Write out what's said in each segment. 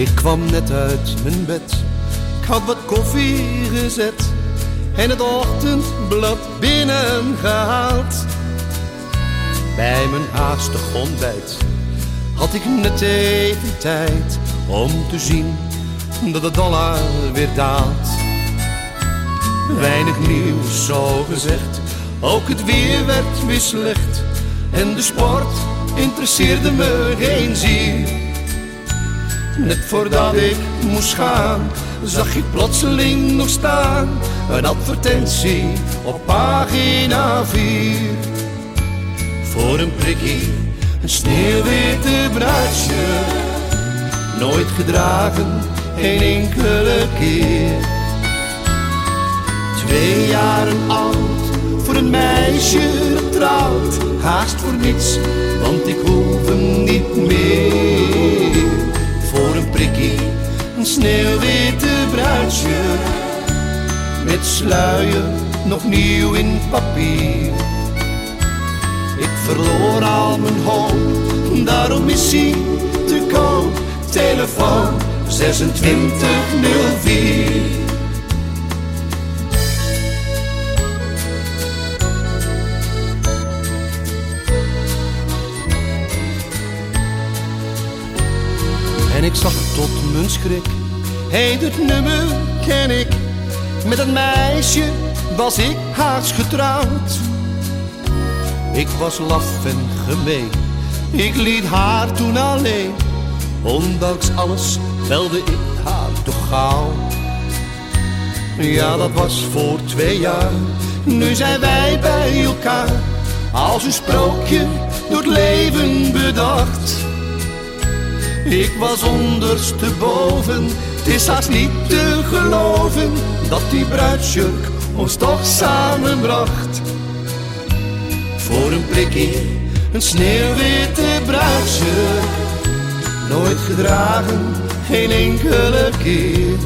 Ik kwam net uit mijn bed, ik had wat koffie gezet en het ochtendblad binnengehaald. Bij mijn haastig ontbijt had ik net even tijd om te zien dat de dollar weer daalt. Weinig nieuws zo gezegd, ook het weer werd weer slecht en de sport interesseerde me geen zier. Net voordat ik moest gaan, zag ik plotseling nog staan een advertentie op pagina 4. Voor een prikkie, een sneeuwwitte bruidsje, nooit gedragen, geen enkele keer. 2 jaren oud, voor een meisje dat trouwt, haast voor niets, want ik hoef hem niet meer. Voor een prikkie, een sneeuwwitte bruidsje, met sluier nog nieuw in papier. Ik verloor al mijn hoop, daarom is hij te koop. Telefoon 2604. En ik zag tot mijn schrik, hey, dit nummer ken ik. Met een meisje was ik haast getrouwd. Ik was laf en gemeen, ik liet haar toen alleen. Ondanks alles belde ik haar toch gauw. Ja, dat was voor 2 jaar, nu zijn wij bij elkaar. Als een sprookje door het leven bedacht. Ik was ondersteboven, het is haast niet te geloven dat die bruidsjurk ons toch samenbracht. Voor een prikkie, een sneeuwwitte bruidsjurk, nooit gedragen, geen enkele keer.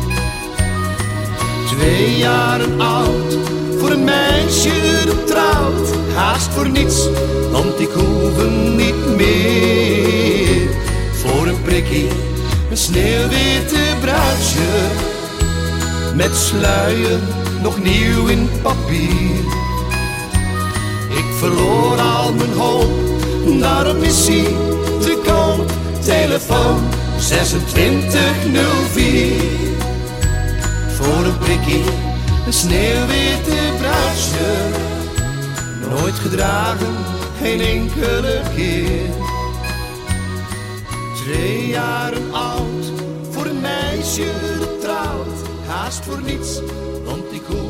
2 jaren oud, voor een meisje dat trouwt, haast voor niets, want ik hoef hem niet meer. Voor een prikkie, een sneeuwwitte bruidsjurk, met sluier nog nieuw in papier. Ik verloor al mijn hoop, daarom is hij te koop. Telefoon 2604. Voor een prikkie, een sneeuwwitte bruidsjurk, nooit gedragen, geen enkele keer. 2 jaren oud, voor een meisje dat trouwt, haast voor niets, want ik hoef